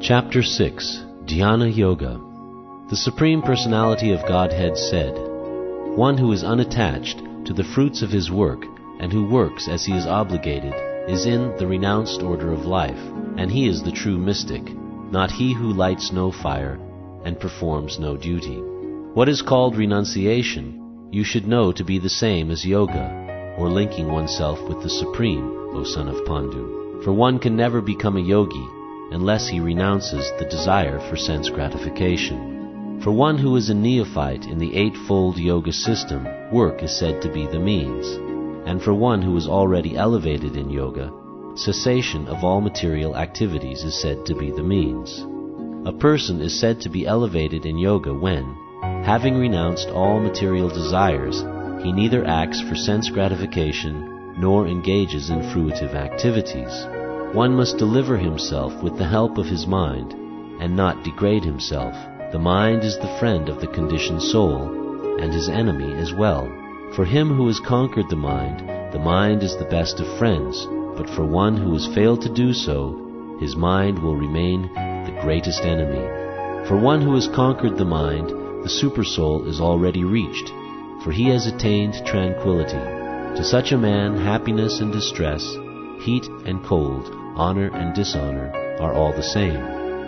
Chapter 6, Dhyana Yoga. The Supreme Personality of Godhead said, "One who is unattached to the fruits of his work and who works as he is obligated is in the renounced order of life, and he is the true mystic, not he who lights no fire and performs no duty." What is called renunciation, you should know to be the same as yoga, or linking oneself with the Supreme, O son of Pandu. For one can never become a yogi unless he renounces the desire for sense gratification. For one who is a neophyte in the eightfold yoga system, work is said to be the means. And for one who is already elevated in yoga, cessation of all material activities is said to be the means. A person is said to be elevated in yoga when, having renounced all material desires, he neither acts for sense gratification nor engages in fruitive activities. One must deliver himself with the help of his mind and not degrade himself. The mind is the friend of the conditioned soul and his enemy as well. For him who has conquered the mind is the best of friends, but for one who has failed to do so, his mind will remain the greatest enemy. For one who has conquered the mind, the supersoul is already reached, for he has attained tranquility. To such a man, happiness and distress, heat and cold, honor and dishonor are all the same.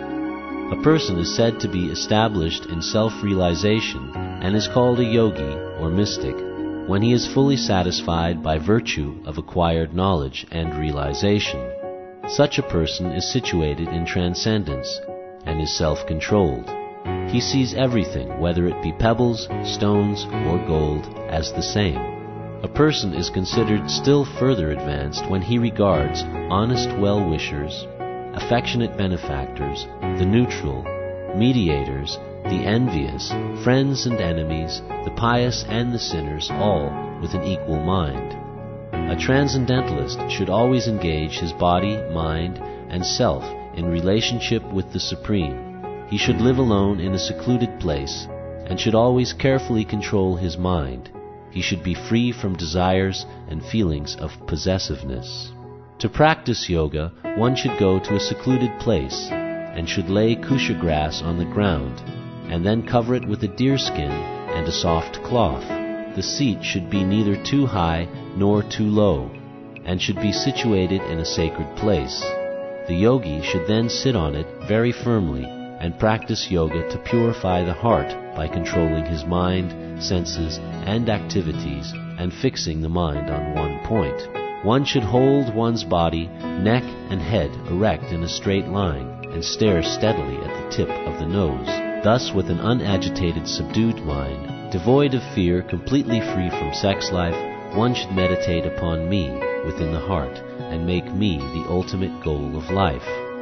A person is said to be established in self-realization and is called a yogi or mystic when he is fully satisfied by virtue of acquired knowledge and realization. Such a person is situated in transcendence and is self-controlled. He sees everything, whether it be pebbles, stones, or gold, as the same. A person is considered still further advanced when he regards honest well-wishers, affectionate benefactors, the neutral, mediators, the envious, friends and enemies, the pious and the sinners, all with an equal mind. A transcendentalist should always engage his body, mind, and self in relationship with the Supreme. He should live alone in a secluded place and should always carefully control his mind. He should be free from desires and feelings of possessiveness. To practice yoga, one should go to a secluded place and should lay kusha grass on the ground and then cover it with a deerskin and a soft cloth. The seat should be neither too high nor too low and should be situated in a sacred place. The yogi should then sit on it very firmly and practice yoga to purify the heart by controlling his mind, senses, and activities and fixing the mind on one point. One should hold one's body, neck, and head erect in a straight line and stare steadily at the tip of the nose. Thus, with an unagitated, subdued mind, devoid of fear, completely free from sex life, one should meditate upon me within the heart and make me the ultimate goal of life.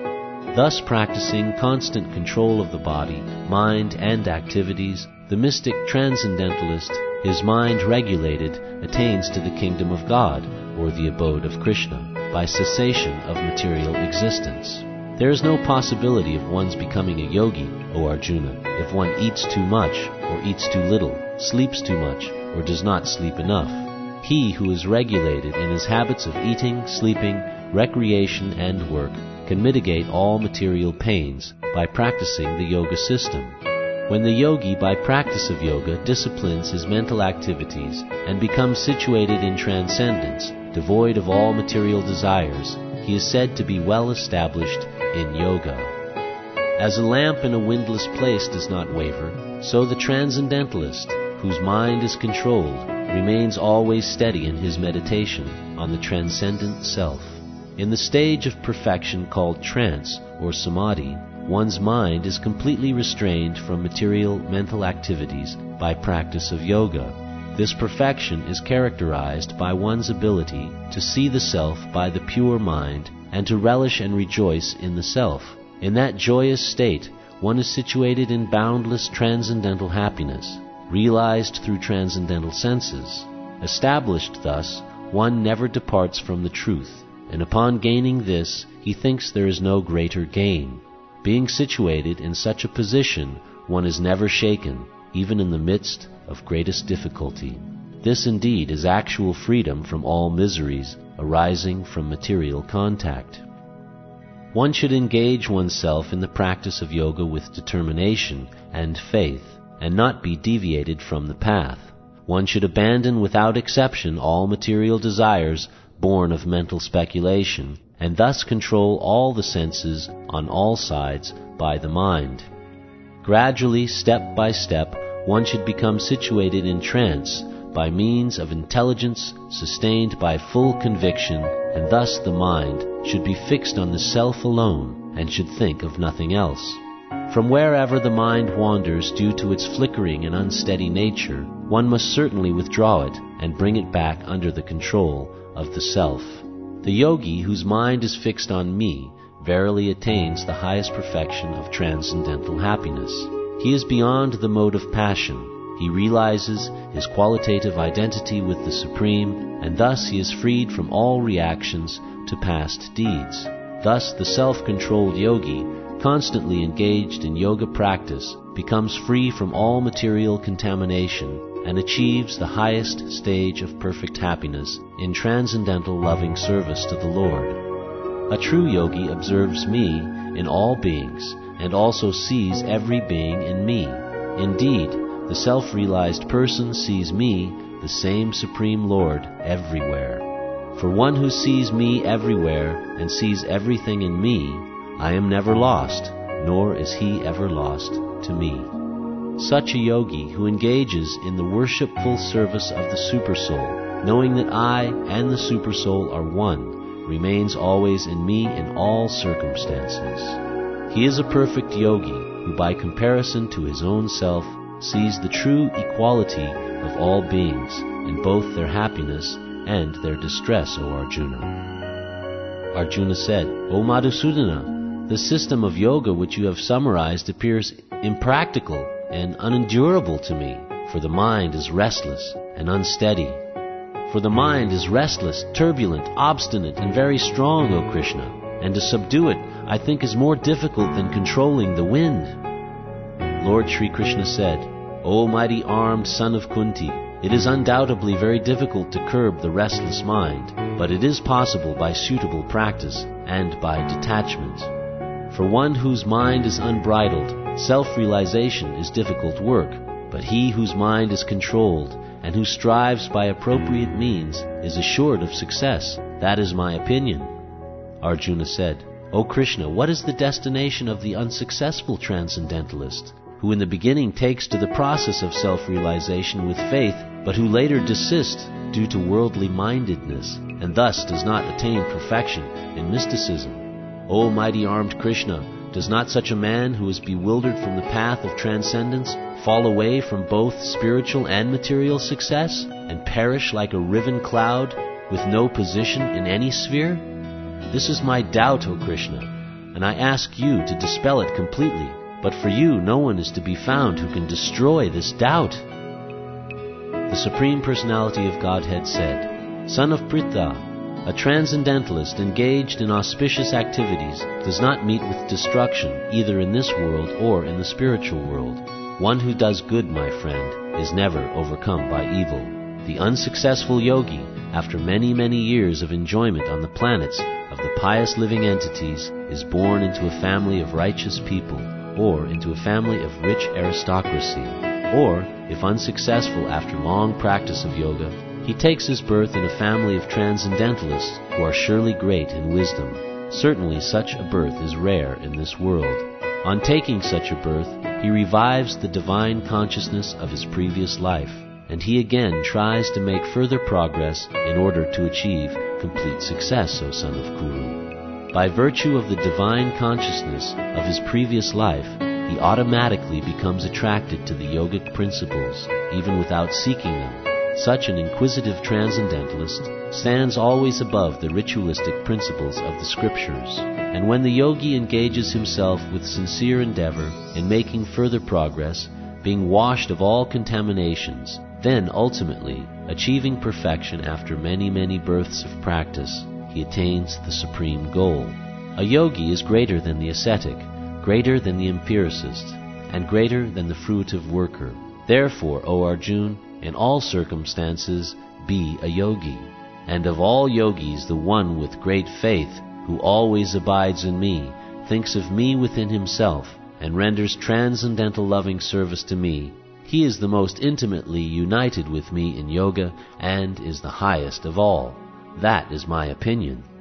Thus practicing constant control of the body, mind, and activities, the mystic transcendentalist, his mind regulated, attains to the kingdom of God, or the abode of Krishna, by cessation of material existence. There is no possibility of one's becoming a yogi, O Arjuna, if one eats too much, or eats too little, sleeps too much, or does not sleep enough. He who is regulated in his habits of eating, sleeping, recreation, and work can mitigate all material pains by practicing the yoga system. When the yogi, by practice of yoga, disciplines his mental activities and becomes situated in transcendence, devoid of all material desires, he is said to be well established in yoga. As a lamp in a windless place does not waver, so the transcendentalist, whose mind is controlled, remains always steady in his meditation on the transcendent self. In the stage of perfection called trance or samadhi, one's mind is completely restrained from material mental activities by practice of yoga. This perfection is characterized by one's ability to see the self by the pure mind and to relish and rejoice in the self. In that joyous state, one is situated in boundless transcendental happiness, realized through transcendental senses. Established thus, one never departs from the truth, and upon gaining this, he thinks there is no greater gain. Being situated in such a position, one is never shaken, even in the midst of greatest difficulty. This indeed is actual freedom from all miseries arising from material contact. One should engage oneself in the practice of yoga with determination and faith, and not be deviated from the path. One should abandon without exception all material desires born of mental speculation, and thus control all the senses on all sides by the mind. Gradually, step by step, one should become situated in trance by means of intelligence sustained by full conviction, and thus the mind should be fixed on the self alone and should think of nothing else. From wherever the mind wanders due to its flickering and unsteady nature, one must certainly withdraw it and bring it back under the control of the self. The yogi whose mind is fixed on me verily attains the highest perfection of transcendental happiness. He is beyond the mode of passion. He realizes his qualitative identity with the Supreme, and thus he is freed from all reactions to past deeds. Thus the self-controlled yogi, constantly engaged in yoga practice, becomes free from all material contamination and achieves the highest stage of perfect happiness in transcendental loving service to the Lord. A true yogi observes me in all beings and also sees every being in me. Indeed, the self-realized person sees me, the same Supreme Lord, everywhere. For one who sees me everywhere and sees everything in me, I am never lost, nor is he ever lost to me. Such a yogi who engages in the worshipful service of the Supersoul, knowing that I and the Supersoul are one, remains always in me in all circumstances. He is a perfect yogi who, by comparison to his own self, sees the true equality of all beings in both their happiness and their distress, O Arjuna. Arjuna said, O Madhusudana, the system of yoga which you have summarized appears impractical and unendurable to me, for the mind is restless and unsteady. For the mind is restless, turbulent, obstinate, and very strong, O Krishna, and to subdue it I think is more difficult than controlling the wind. Lord Sri Krishna said, O mighty armed son of Kunti, it is undoubtedly very difficult to curb the restless mind, but it is possible by suitable practice and by detachment. For one whose mind is unbridled, self-realization is difficult work, but he whose mind is controlled and who strives by appropriate means is assured of success. That is my opinion. Arjuna said, O Krishna, what is the destination of the unsuccessful transcendentalist, who in the beginning takes to the process of self-realization with faith, but who later desists due to worldly mindedness, and thus does not attain perfection in mysticism? O mighty armed Krishna, does not such a man who is bewildered from the path of transcendence fall away from both spiritual and material success, and perish like a riven cloud with no position in any sphere? This is my doubt, O Krishna, and I ask you to dispel it completely. But for you, no one is to be found who can destroy this doubt. The Supreme Personality of Godhead said, Son of Pritha, a transcendentalist engaged in auspicious activities does not meet with destruction either in this world or in the spiritual world. One who does good, my friend, is never overcome by evil. The unsuccessful yogi, after many, many years of enjoyment on the planets of the pious living entities, is born into a family of righteous people, or into a family of rich aristocracy, or, if unsuccessful after long practice of yoga, he takes his birth in a family of transcendentalists who are surely great in wisdom. Certainly such a birth is rare in this world. On taking such a birth, he revives the divine consciousness of his previous life, and he again tries to make further progress in order to achieve complete success, O son of Kuru. By virtue of the divine consciousness of his previous life, he automatically becomes attracted to the yogic principles, even without seeking them. Such an inquisitive transcendentalist stands always above the ritualistic principles of the scriptures, and when the yogi engages himself with sincere endeavor in making further progress, being washed of all contaminations, then ultimately, achieving perfection after many, many births of practice, he attains the supreme goal. A yogi is greater than the ascetic, greater than the empiricist, and greater than the fruitive worker. Therefore, O Arjuna, in all circumstances be a yogi. And of all yogis, the one with great faith, who always abides in me, thinks of me within himself, and renders transcendental loving service to me, he is the most intimately united with me in yoga and is the highest of all. That is my opinion.